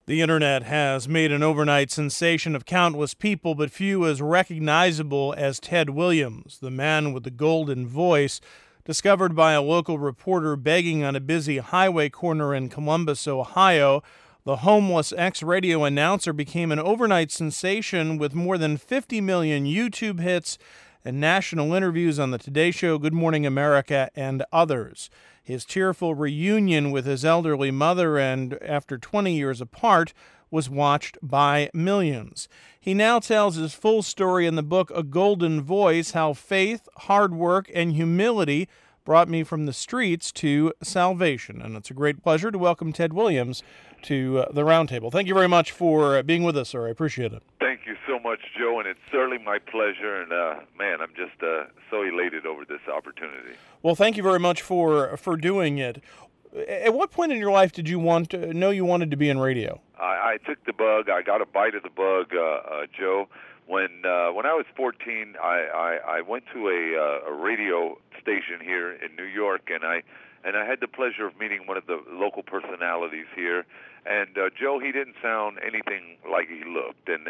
The internet has made an overnight sensation of countless people, but few as recognizable as Ted Williams, the man with the golden voice, discovered by a local reporter begging on a busy highway corner in Columbus, Ohio. The homeless ex-radio announcer became an overnight sensation with more than 50 million YouTube hits and national interviews on The Today Show, Good Morning America, and others. His tearful reunion with his elderly mother, and after 20 years apart, was watched by millions. He now tells his full story in the book A Golden Voice, how faith, hard work, and humility brought me from the streets to salvation. And it's a great pleasure to welcome Ted Williams to the Roundtable. Thank you very much for being with us, sir. I appreciate it. Thank you so much, Joe, and it's certainly my pleasure. And, man, I'm just so elated over this opportunity. Well, thank you very much for doing it. At what point in your life did you know you wanted to be in radio? I took the bug. I got a bite of the bug, Joe. When I was 14, I went to a radio station here in New York, and I had the pleasure of meeting one of the local personalities here. And Joe, he didn't sound anything like he looked, and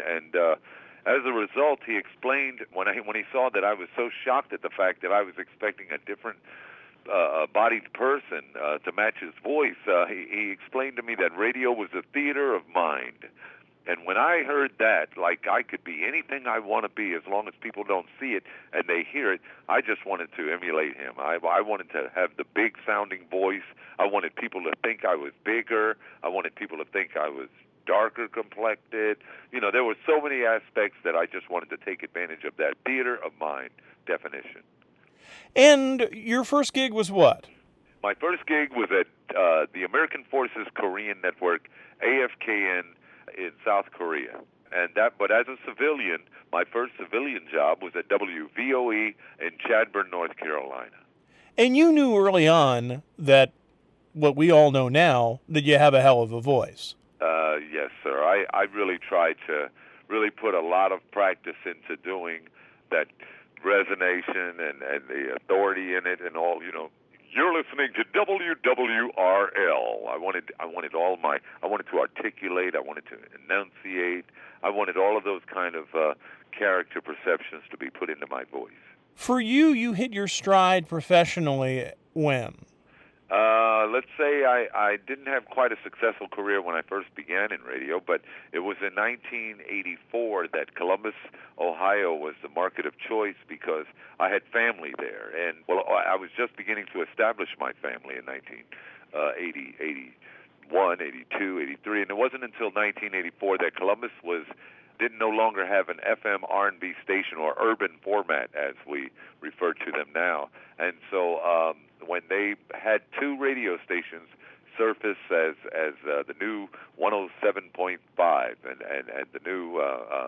as a result, he explained when he saw that I was so shocked at the fact that I was expecting a different bodied person to match his voice, he explained to me that radio was a theater of mind. And when I heard that, like I could be anything I want to be as long as people don't see it and they hear it, I just wanted to emulate him. I wanted to have the big-sounding voice. I wanted people to think I was bigger. I wanted people to think I was darker complected. You know, there were so many aspects that I just wanted to take advantage of that theater of mind definition. And your first gig was what? My first gig was at the American Forces Korean Network, AFKN, in South Korea. But as a civilian, my first civilian job was at WVOE in Chadbourn, North Carolina. And you knew early on that, what we all know now, that you have a hell of a voice. Yes, sir. I really tried to really put a lot of practice into doing that resonation and the authority in it and all, you know. You're listening to WWRL. I wanted to articulate, I wanted to enunciate, I wanted all of those kind of character perceptions to be put into my voice. For you hit your stride professionally when? Let's say I didn't have quite a successful career when I first began in radio, but it was in 1984 that Columbus, Ohio was the market of choice because I had family there. And, well, I was just beginning to establish my family in 1980, 81, 82, 83, and it wasn't until 1984 that Columbus didn't no longer have an FM R&B station or urban format as we refer to them now. And so when they had two radio stations surface as the new 107.5 and the new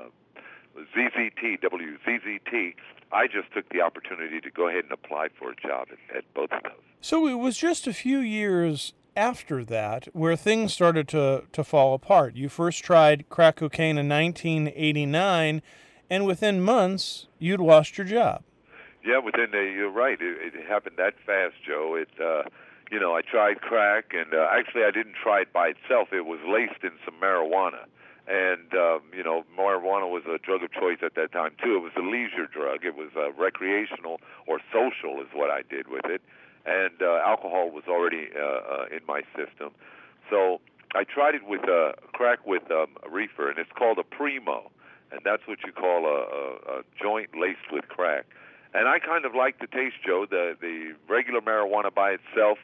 ZZT, WZZT, I just took the opportunity to go ahead and apply for a job at both of those. So it was just a few years after that where things started to fall apart. You first tried crack cocaine in 1989, and within months, you'd lost your job. Yeah, you're right. It happened that fast, Joe. I tried crack, and actually I didn't try it by itself. It was laced in some marijuana. And, marijuana was a drug of choice at that time, too. It was a leisure drug. It was recreational or social is what I did with it. And alcohol was already in my system. So I tried it with crack with a reefer, and it's called a primo. And that's what you call a joint laced with crack. And I kind of like the taste, Joe. The regular marijuana by itself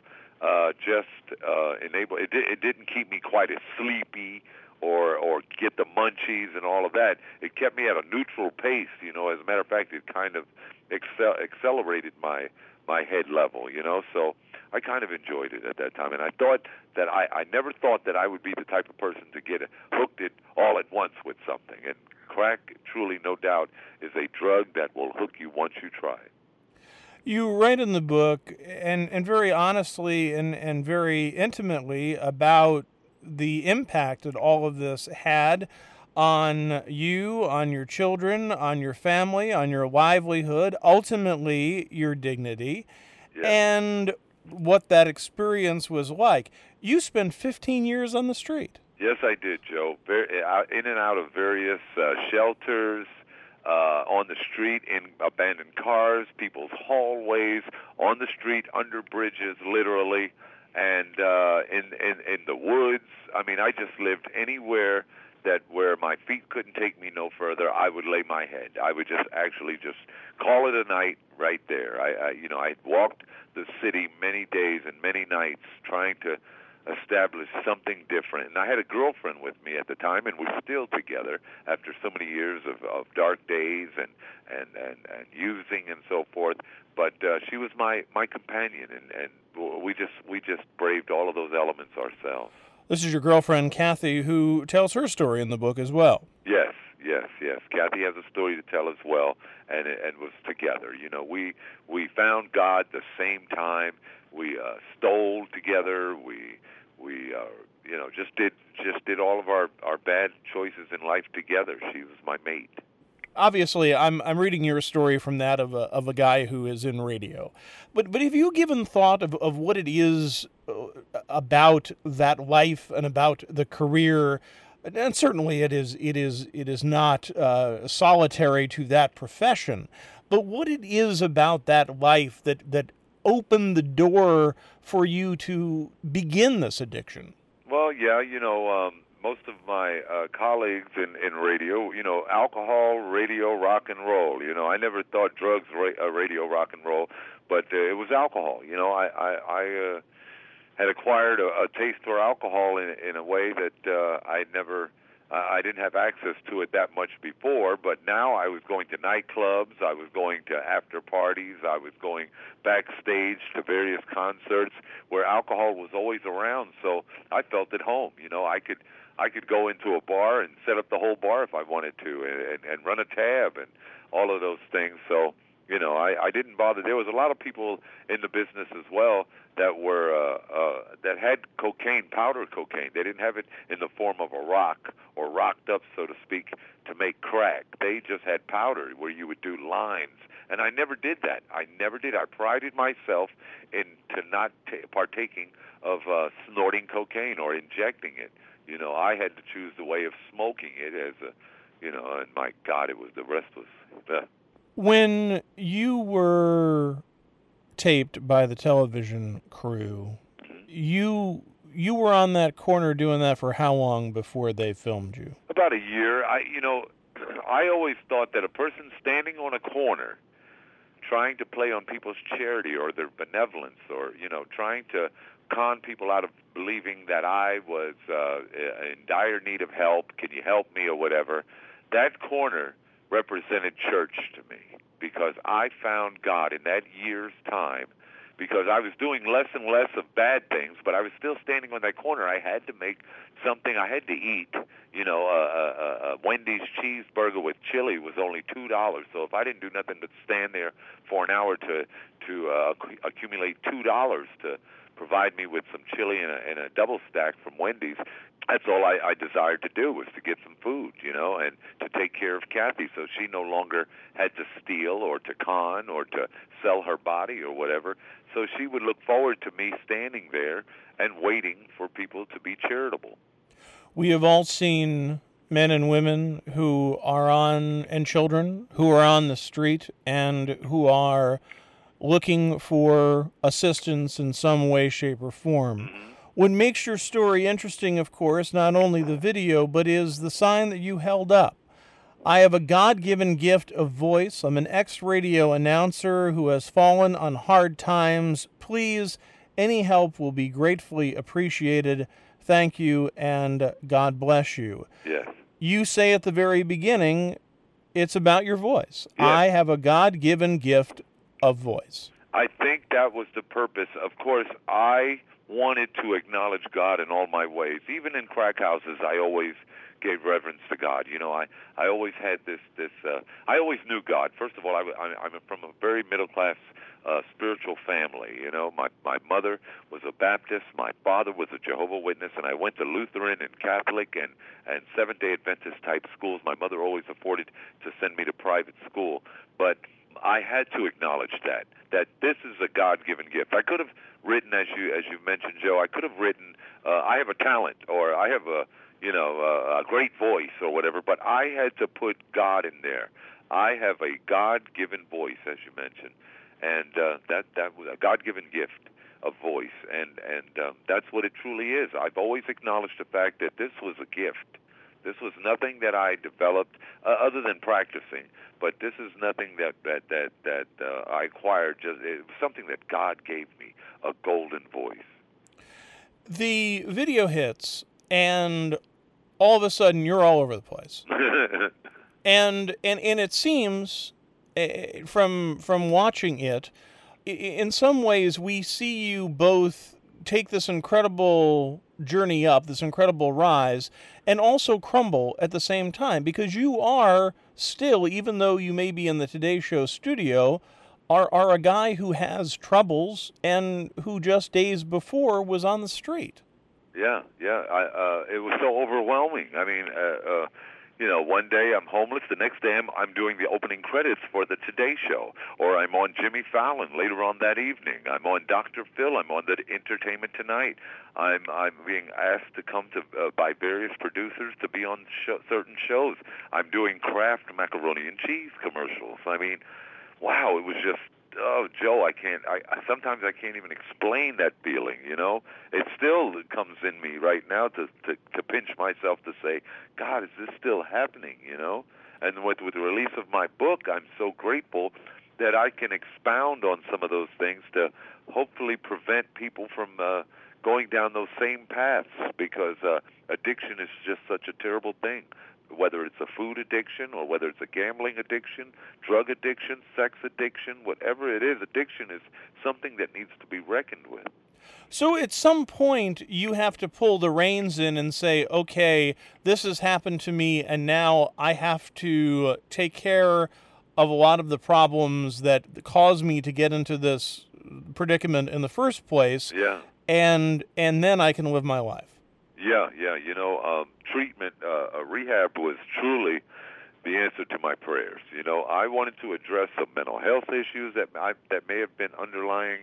it didn't keep me quite as sleepy or get the munchies and all of that. It kept me at a neutral pace, you know. As a matter of fact, it kind of accelerated my head level, you know. So I kind of enjoyed it at that time. And I thought that I never thought that I would be the type of person to get hooked it all at once with something. And crack, truly, no doubt, is a drug that will hook you once you try it. You write in the book, and very honestly and very intimately, about the impact that all of this had on you, on your children, on your family, on your livelihood, ultimately your dignity, and what that experience was like. You spent 15 years on the street. Yes, I did, Joe. In and out of various shelters, on the street, in abandoned cars, people's hallways, on the street, under bridges, literally, and in the woods. I mean, I just lived anywhere that where my feet couldn't take me no further. I would lay my head. I would just actually just call it a night right there. I walked the city many days and many nights trying to establish something different. And I had a girlfriend with me at the time, and we're still together after so many years of dark days and using and so forth. But she was my companion, and we just braved all of those elements ourselves. This is your girlfriend, Kathy, who tells her story in the book as well. Yes. Kathy has a story to tell as well, and was together. You know, we found God the same time. We stole together. We just did all of our bad choices in life together. She was my mate. Obviously, I'm reading your story from that of a guy who is in radio, but have you given thought of what it is about that life and about the career? And certainly it is not solitary to that profession, but what it is about that life that opened the door for you to begin this addiction? Well, yeah, most of my colleagues in radio, alcohol, radio, rock and roll. I never thought drugs, radio, rock and roll, but it was alcohol. I had acquired a taste for alcohol in a way that I didn't have access to it that much before, but now I was going to nightclubs, I was going to after parties, I was going backstage to various concerts where alcohol was always around, so I felt at home. I could go into a bar and set up the whole bar if I wanted to, and run a tab and all of those things. So, I didn't bother. There was a lot of people in the business as well that were that had cocaine, powder cocaine. They didn't have it in the form of a rock or rocked up, so to speak, to make crack. They just had powder where you would do lines. And I never did that. I prided myself into not partaking of snorting cocaine or injecting it. I had to choose the way of smoking it as and my God, the rest was. When you were taped by the television crew, you were on that corner doing that for how long before they filmed you? About a year. I always thought that a person standing on a corner trying to play on people's charity or their benevolence or, trying to con people out of believing that I was in dire need of help, can you help me or whatever, that corner represented church to me, because I found God in that year's time, because I was doing less and less of bad things, but I was still standing on that corner. I had to make something. I had to eat. A Wendy's cheeseburger with chili was only $2. So if I didn't do nothing but stand there for an hour to accumulate $2 to provide me with some chili and a double stack from Wendy's, that's all I desired to do, was to get some food, and to take care of Kathy so she no longer had to steal or to con or to sell her body or whatever. So she would look forward to me standing there and waiting for people to be charitable. We have all seen men and women and children who are on the street and who are looking for assistance in some way, shape, or form. Mm-hmm. What makes your story interesting, of course, not only the video, but is the sign that you held up. I have a God-given gift of voice. I'm an ex-radio announcer who has fallen on hard times. Please, any help will be gratefully appreciated. Thank you, and God bless you. Yes. You say at the very beginning, it's about your voice. Yes. I have a God-given gift of voice. I think that was the purpose. Of course, I wanted to acknowledge God in all my ways. Even in crack houses, I always gave reverence to God. I always had this. I always knew God. First of all, I'm from a very middle-class spiritual family. My mother was a Baptist. My father was a Jehovah's Witness, and I went to Lutheran and Catholic and Seventh-day Adventist type schools. My mother always afforded to send me to private school, but I had to acknowledge that this is a God-given gift. I could have written, as you mentioned, Joe. I could have written, I have a talent, or I have a a great voice or whatever, but I had to put God in there. I have a God-given voice, as you mentioned, and that was a God-given gift of voice, and that's what it truly is. I've always acknowledged the fact that this was a gift. This was nothing that I developed other than practicing, but this is nothing that I acquired. It was something that God gave me, a golden voice. The video hits, and all of a sudden you're all over the place. and it seems, from watching it, in some ways we see you both take this incredible journey up, this incredible rise, and also crumble at the same time, because you are still, even though you may be in the Today Show studio, are a guy who has troubles and who just days before was on the street. Yeah. It was so overwhelming. I mean, one day I'm homeless, the next day I'm doing the opening credits for the Today Show, or I'm on Jimmy Fallon later on that evening. I'm on Dr. Phil. I'm on the Entertainment Tonight. I'm being asked to come to by various producers to be on certain shows. I'm doing Kraft macaroni and cheese commercials. I mean, wow, it was just. Oh, Joe, sometimes I can't even explain that feeling, It still comes in me right now to pinch myself to say, God, is this still happening, And with the release of my book, I'm so grateful that I can expound on some of those things to hopefully prevent people from going down those same paths, because addiction is just such a terrible thing. Whether it's a food addiction or whether it's a gambling addiction, drug addiction, sex addiction, whatever it is, addiction is something that needs to be reckoned with. So at some point, you have to pull the reins in and say, okay, this has happened to me, and now I have to take care of a lot of the problems that caused me to get into this predicament in the first place. Yeah. And then I can live my life. Yeah. Treatment, rehab was truly the answer to my prayers. I wanted to address some mental health issues that may have been underlying.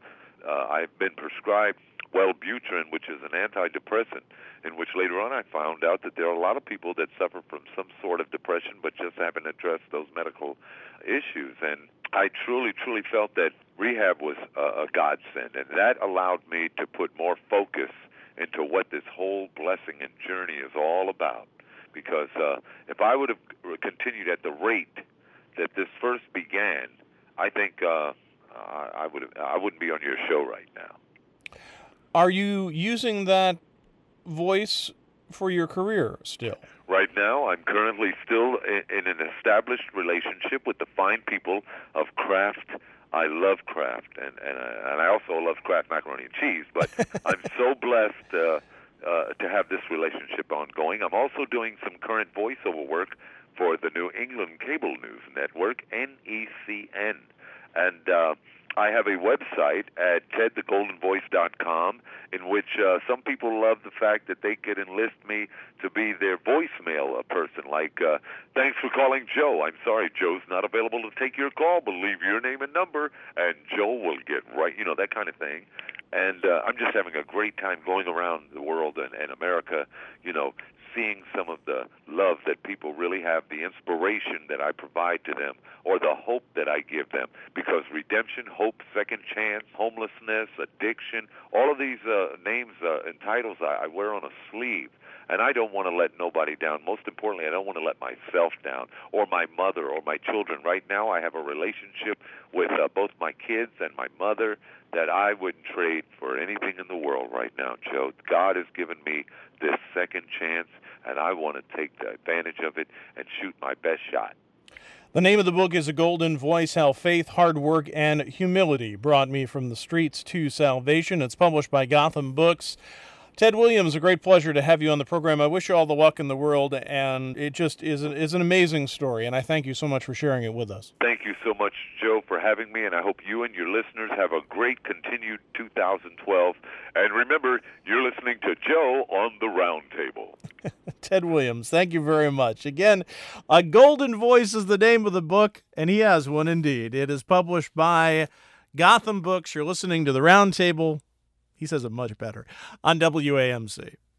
I've been prescribed Wellbutrin, which is an antidepressant, in which later on I found out that there are a lot of people that suffer from some sort of depression but just haven't addressed those medical issues. And I truly felt that rehab was a godsend, and that allowed me to put more focus into what this whole blessing and journey is all about. Because if I would have continued at the rate that this first began, I think I wouldn't be on your show right now. Are you using that voice for your career still? Right now, I'm currently still in an established relationship with the fine people of Kraft. I love Kraft, and I also love Kraft macaroni and cheese, but I'm so blessed to have this relationship ongoing. I'm also doing some current voiceover work for the New England Cable News Network, NECN, and I have a website at tedthegoldenvoice.com in which some people love the fact that they could enlist me to be their voicemail person, like, thanks for calling Joe. I'm sorry, Joe's not available to take your call, but leave your name and number, and Joe will get right, that kind of thing. And I'm just having a great time going around the world and America, seeing some of the love that people really have, the inspiration that I provide to them, or the hope that I give them. Because redemption, hope, second chance, homelessness, addiction, all of these names and titles I wear on a sleeve. And I don't want to let nobody down. Most importantly, I don't want to let myself down, or my mother, or my children. Right now, I have a relationship with both my kids and my mother that I wouldn't trade for anything in the world right now, Joe. God has given me this second chance, and I want to take advantage of it and shoot my best shot. The name of the book is A Golden Voice, How Faith, Hard Work, and Humility Brought Me from the Streets to Salvation. It's published by Gotham Books. Ted Williams, a great pleasure to have you on the program. I wish you all the luck in the world, and it just is an amazing story, and I thank you so much for sharing it with us. Thank you so much, Joe, for having me, and I hope you and your listeners have a great continued 2012. And remember, you're listening to Joe on the Roundtable. Ted Williams, thank you very much. Again, A Golden Voice is the name of the book, and he has one indeed. It is published by Gotham Books. You're listening to the Roundtable. He says it much better on WAMC.